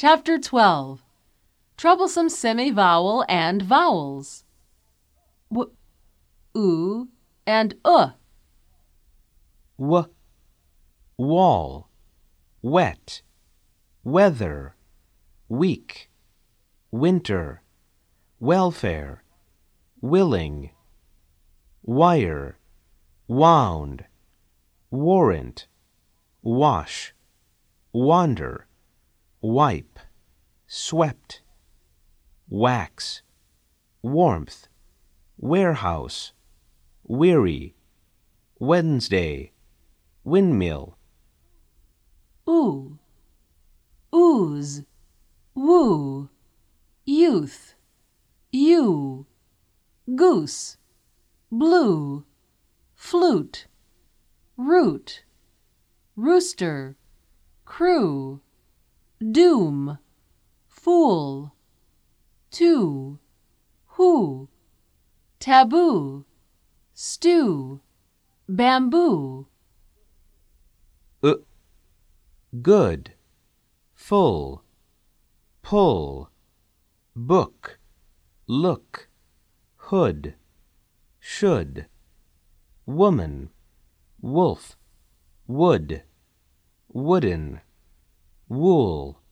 Chapter 12. Troublesome Semi-Vowel and Vowels. W, oo, and W, wall, wet, weather, week, winter, welfare, willing, wire, wound, warrant, wash, wander, wipe, swept, wax, warmth, warehouse, weary, Wednesday, windmill. oo, ooze, woo, youth, you, goose, blue, flute, root, rooster, crew, doom, fool, two, who, taboo, stew, bamboo. Good, full, pull, book, look, hood, should, woman, wolf, wood, wooden, wool.